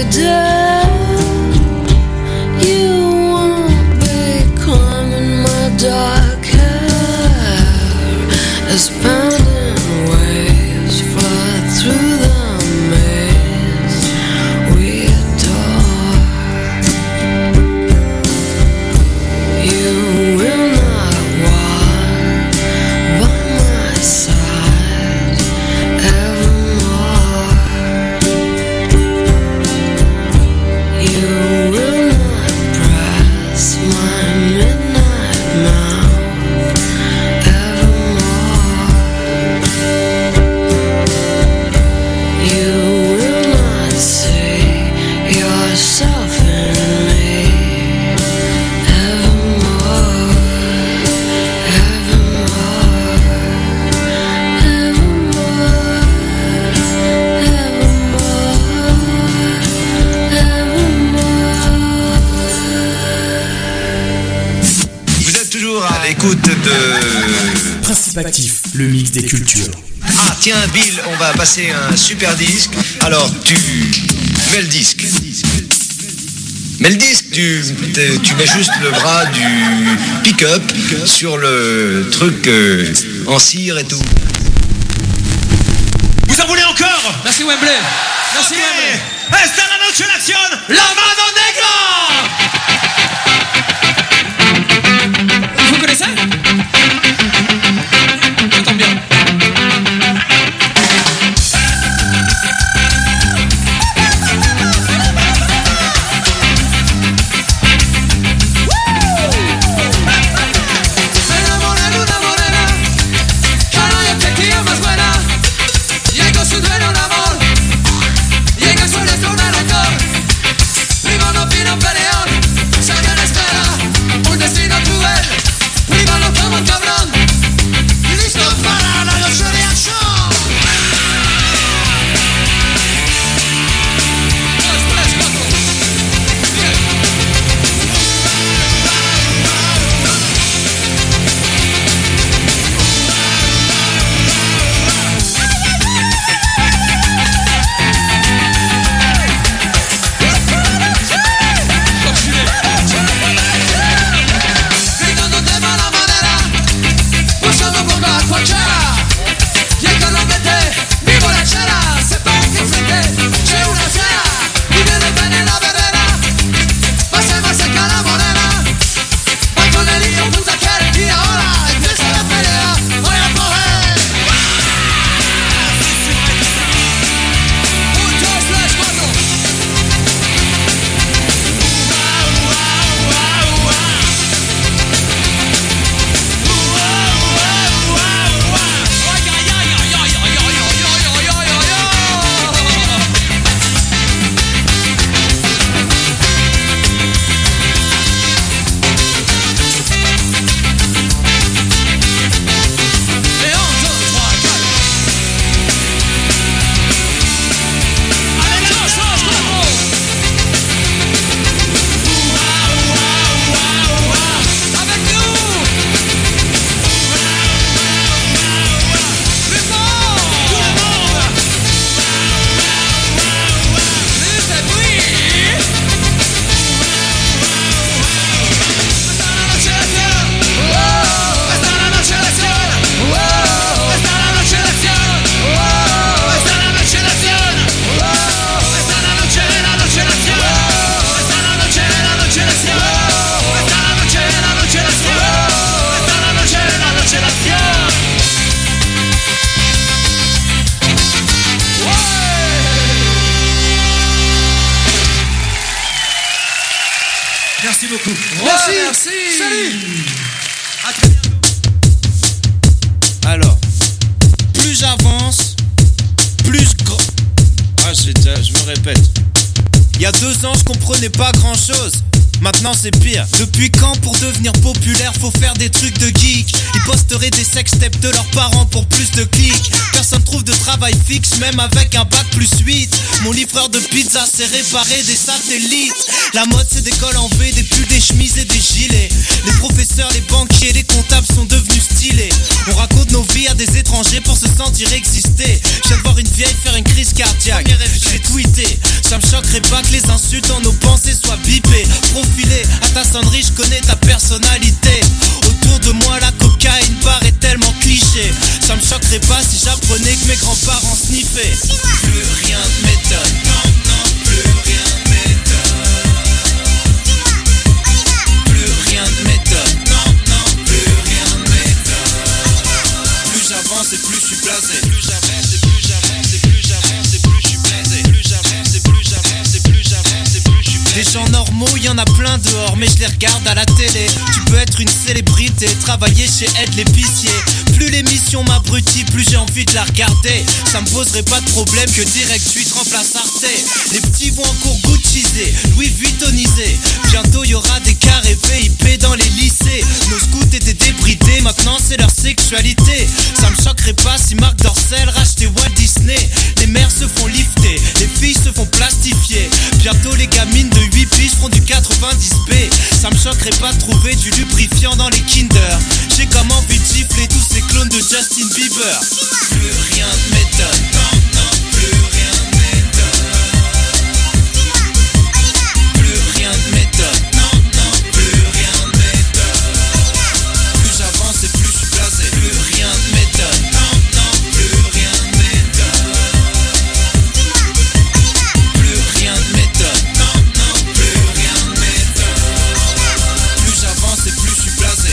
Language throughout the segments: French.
Actif, le mix des cultures. Ah tiens Bill, on va passer un super disque. Alors tu mets le disque. Mais le disque, tu mets juste le bras du pick-up sur le truc en cire et tout. Vous en voulez encore? Merci Wembley. Merci Wembley. Esta la noche en acción, la mano negra. Vous connaissez? J'entends bien. Merci beaucoup. Merci. Merci. Salut. À très bientôt. Alors, plus j'avance, plus je me répète. Il y a 2 ans, je comprenais pas grand chose. Maintenant c'est pire. Depuis quand pour devenir populaire faut faire des trucs de geek? Ils posteraient des sextapes de leurs parents pour plus de clics. Personne trouve de travail fixe même avec un bac plus 8. Mon livreur de pizza sait réparer des satellites. La mode c'est des cols en V, des pulls, des chemises et des gilets. Les professeurs, les banquiers, les comptables sont devenus stylés. On raconte nos vies à des étrangers pour se sentir exister. Je viens de voir une vieille faire une crise cardiaque. J'ai tweeté Ça me choquerait pas que les insultes dans nos pensées soient bipées. Profilé à ta sonnerie, je connais ta personnalité. Autour de moi la cocaïne paraît tellement cliché. Ça me choquerait pas si j'apprenais que mes grands-parents sniffaient. Plus rien ne m'étonne, non, non, plus rien ne m'étonne. Plus rien ne m'étonne, non, non, plus rien ne m'étonne. Plus j'avance et plus je suis blasé. Plus j'avance et plus j'avance et plus j'avance et plus je suis blasé. Plus j'avance et plus j'avance et plus j'avance et plus je suis blasé. Des gens normaux, y en a plein dehors, mais je les regarde à la télé. Tu peux être une célébrité, travailler chez Ed l'épicier. Plus l'émission m'abrutit, plus j'ai envie de la regarder. Ça me poserait pas de problème que Direct 8 remplace Arte. Les petits vont encore Gucciser, Louis Vuittonisé. Bientôt y aura des carrés VIP dans les lycées. Nos scouts étaient débridés, maintenant c'est leur sexualité. Ça me choquerait pas si Marc Dorcel rachetait Walt Disney. Les mères se font lifter, les filles se font plastifier. Bientôt les gamines de 8 piges feront du 90B. Ça me choquerait pas de trouver du lubrifiant dans les Kinder. J'ai comme envie de gifler tous ces clones de Justin Bieber. Plus rien ne m'étonne, non, non, plus rien ne m'étonne. Plus rien ne m'étonne, non, non, plus rien ne m'étonne. Plus j'avance et plus je suis blasé. Plus rien ne m'étonne, non, non, plus rien ne m'étonne. Plus rien ne m'étonne, non, non, plus rien ne m'étonne. Plus j'avance et plus je suis blasé.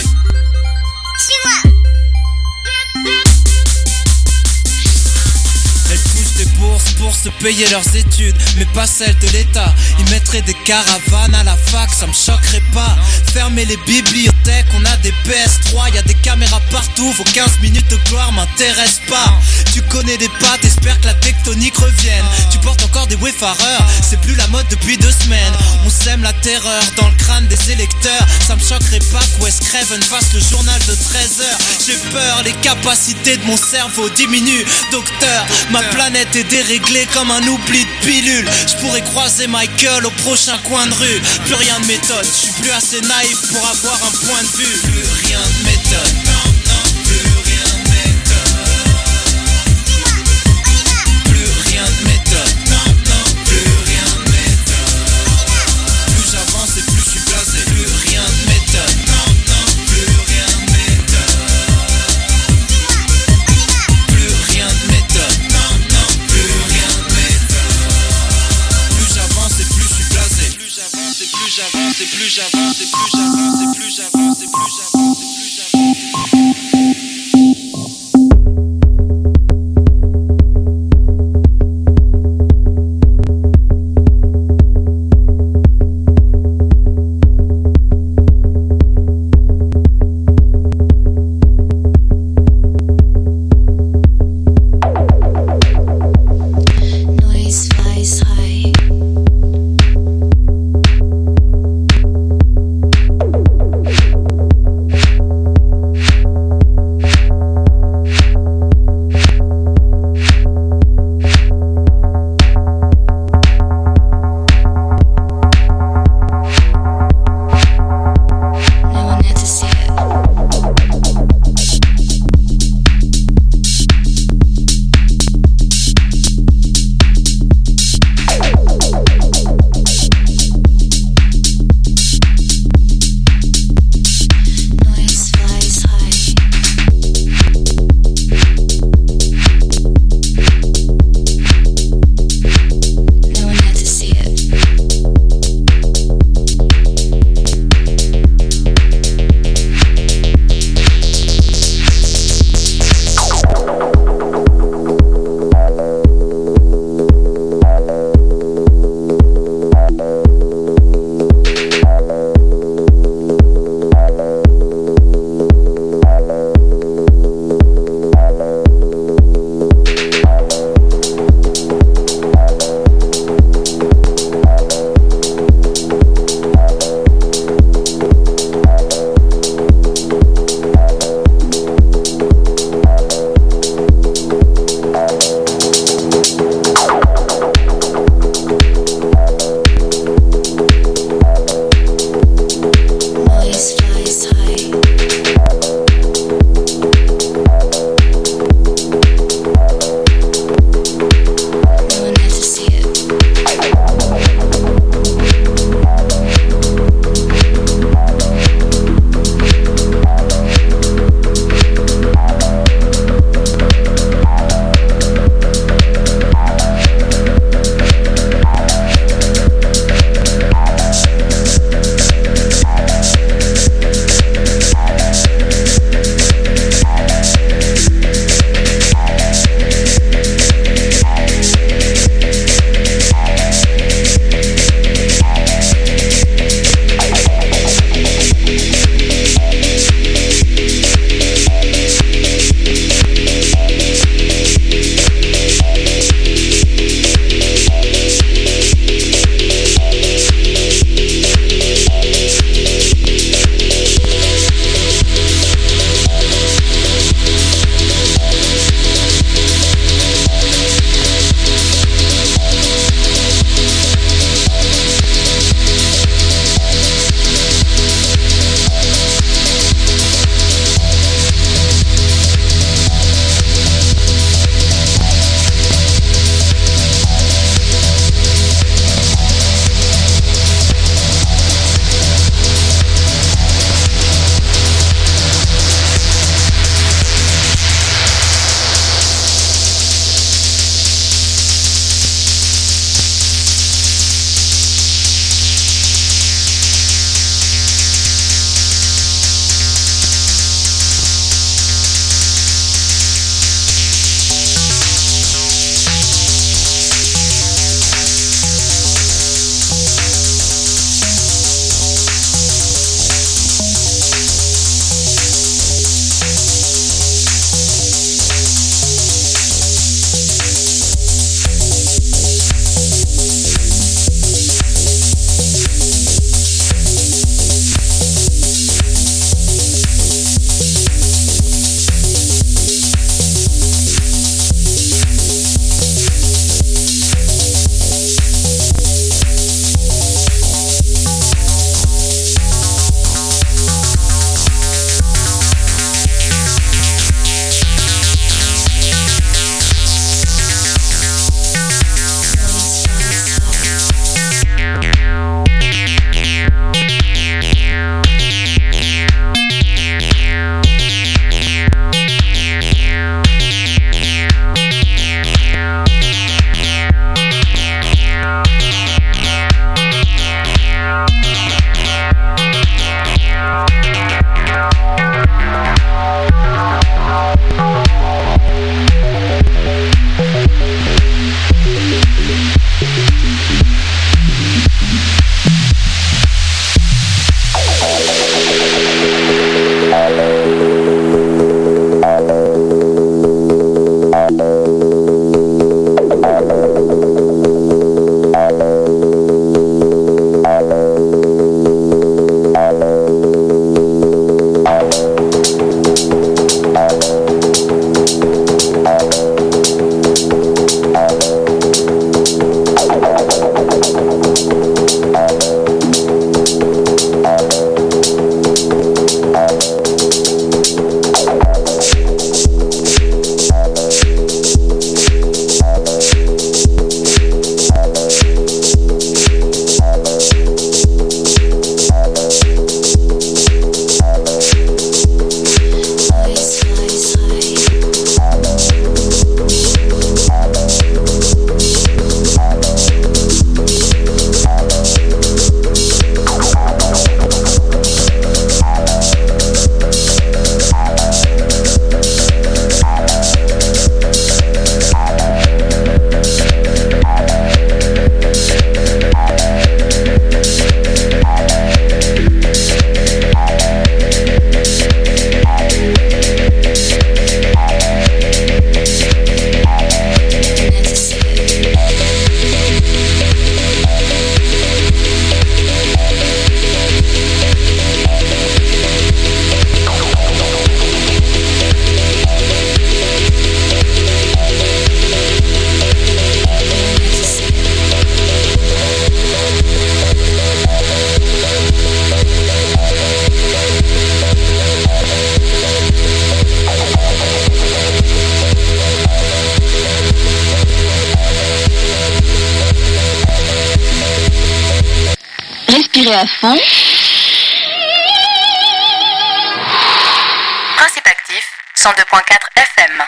Elles touchent des bourses pour se payer leurs études, mais pas celles de l'État. Ils mettraient des caravanes à la fac, ça me choquerait pas. Fermer les bibliothèques, on a des PS3, y a des caméras partout. Vos 15 minutes de gloire m'intéressent pas. Tu connais des pattes, espère que la tectonique revienne. Tu portes encore des wayfarers, c'est plus la mode depuis 2 semaines. On sème la terreur dans le crâne des électeurs. Ça me choquerait pas que Wes Craven fasse le journal de 13h. J'ai peur, les capacités de mon cerveau diminuent. Docteur, ma planète est déréglée comme un oubli de pilule. Je pourrais croiser Michael au prochain coin de rue. Plus rien ne m'étonne, je suis plus assez naïf pour avoir un point de vue. Plus rien ne m'étonne, non, non, plus rien ne m'étonne. Plus rien ne m'étonne, non, non, plus rien ne m'étonne. Plus j'avance et plus je suis blasé. Plus rien ne m'étonne, non, non, plus rien ne m'étonne. Plus rien ne m'étonne, non, non, plus rien ne m'étonne. Plus j'avance et plus je suis blasé. Plus j'avance et plus j'avance et plus j'avance et plus j'avance et plus j'avance et plus j'avance et plus Noise flies high. respirez à fond. Principe actif, 102.4 FM.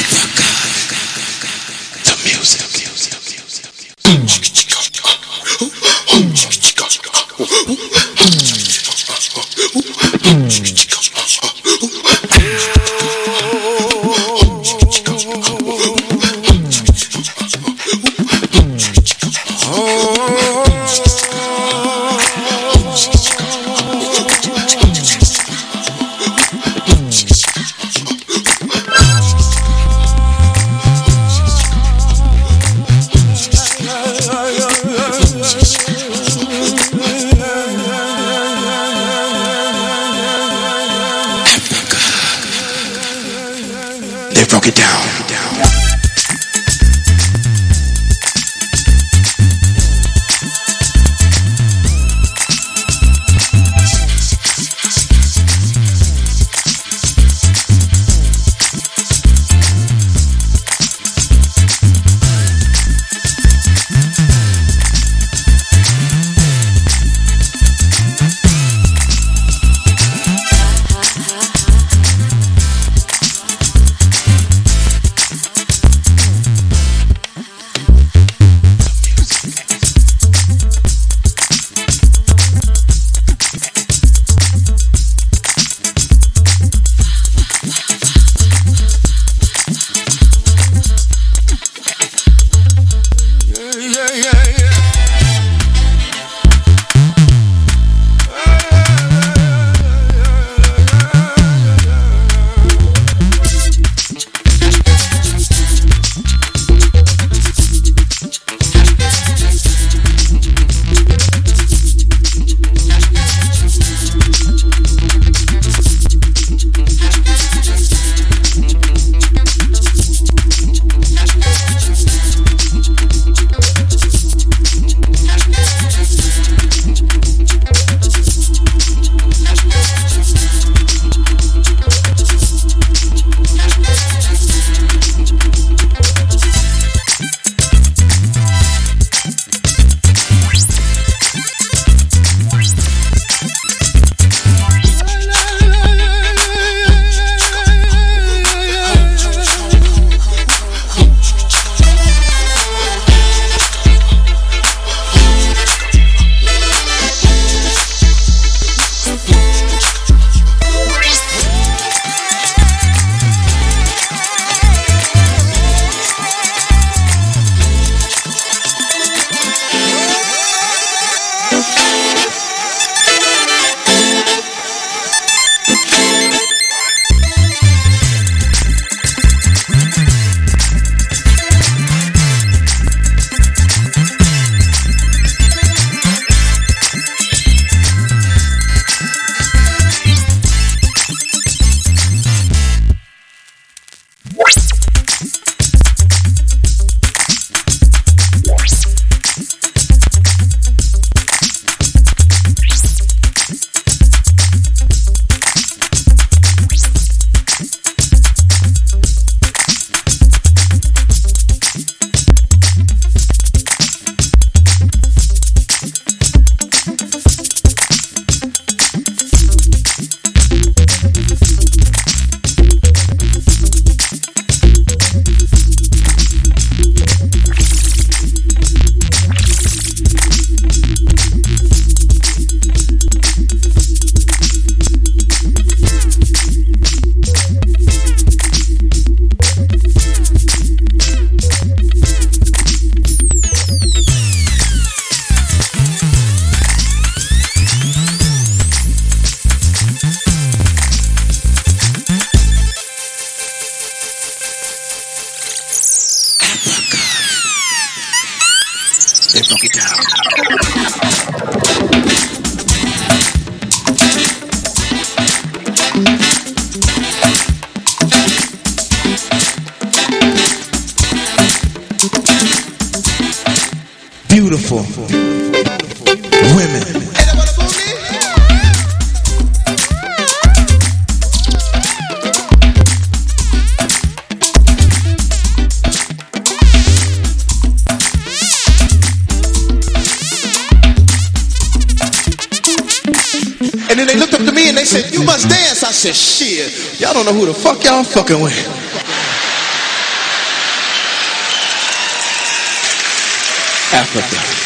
They broke it down. They broke it down. Beautiful women. said, you must dance. I said, shit, y'all don't know who the fuck y'all fucking with. Africa.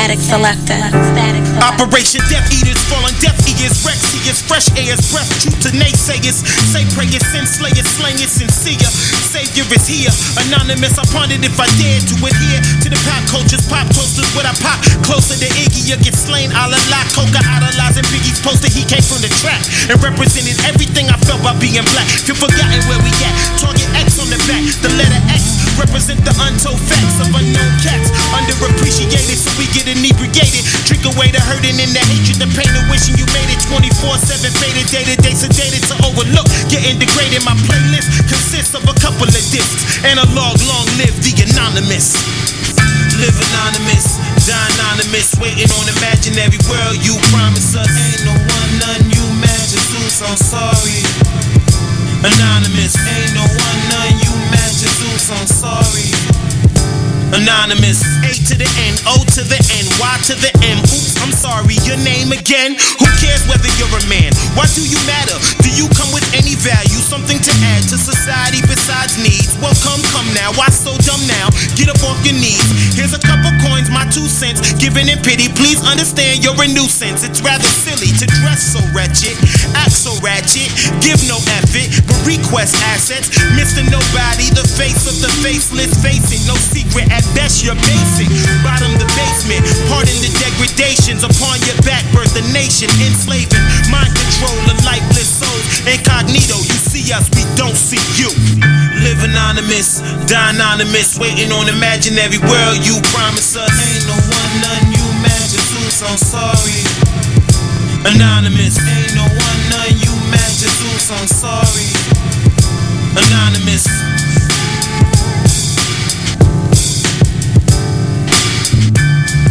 Static Selector. Operation Death Eaters, falling deaf ears, Rex ears, fresh airs, breath, truth to naysayers. Say prayers, sin slayers, slang is sincere. Savior is here, anonymous. I pondered if I dared to adhere to the pop cultures, pop toasters. Would I pop closer to Iggy or get slain? A la la Coca, idolizing Biggie's poster. He came from the trap and represented everything I felt by being black. Feel forgotten where we at. Target X on the back, the letter X represent the untold facts of unknown cats. Underappreciated, so we get inebriated. Drink away the hurting and the hatred, the pain of wishing you made it. 24/7 faded, day to day, sedated to overlook. Getting degraded, my playlist consists of a couple of discs. Analog, long live the anonymous. Live anonymous, die anonymous. Waiting on imaginary world you promise us. Ain't no one, none, you magic Zeus, I'm sorry. Anonymous, ain't no one, none, you magic Zeus, I'm sorry. Anonymous, A to the N, O to the N, Y to the M. Oops, I'm sorry, your name again? Who cares whether you're a man? Why do you matter? Do you come with any value? Something to add to society besides needs? Well, come now. Why so dumb now? Get up off your knees. Here's a couple coins, my 2 cents. Giving in pity, please understand you're a nuisance. It's rather silly to dress so wretched, act so ratchet, give no effort, but request assets. Mr. Nobody, the face of the faceless. Face it, no secret. At best, you're basic. Bottom the basement. Pardon the degradations upon your back. Birth the nation, enslaving. Mind control of lifeless souls. Incognito, you see us, we don't see you. Live anonymous, die anonymous. Waiting on imaginary world you promise us. Ain't no one, none, you magic Zeus, I'm sorry. Anonymous, ain't no one, none, you magic Zeus, I'm sorry. Anonymous.